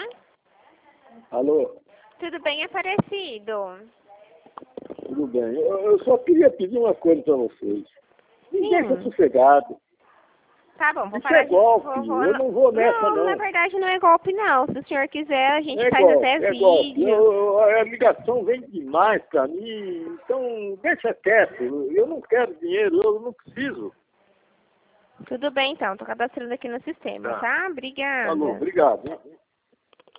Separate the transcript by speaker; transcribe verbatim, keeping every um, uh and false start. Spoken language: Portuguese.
Speaker 1: Alô?
Speaker 2: Tudo bem, Aparecido?
Speaker 1: Tudo bem. Eu, eu só queria pedir uma coisa para vocês. Me
Speaker 2: Sim.
Speaker 1: deixa sossegado.
Speaker 2: Tá bom, vou
Speaker 1: Isso
Speaker 2: parar
Speaker 1: é
Speaker 2: de...
Speaker 1: golpe.
Speaker 2: Vou, vou...
Speaker 1: Eu não vou nessa,
Speaker 2: Não,
Speaker 1: não.
Speaker 2: na verdade não é golpe, não. Se o senhor quiser, a gente
Speaker 1: É
Speaker 2: faz
Speaker 1: golpe,
Speaker 2: até
Speaker 1: é golpe.
Speaker 2: vídeo.
Speaker 1: Eu, eu- a ligação vem demais para mim. Então, deixa quieto. Eu não quero dinheiro, eu não preciso.
Speaker 2: Tudo bem, então. Tô cadastrando aqui no sistema,
Speaker 1: Tá.
Speaker 2: tá? Obrigada.
Speaker 1: Alô, obrigado. Hein?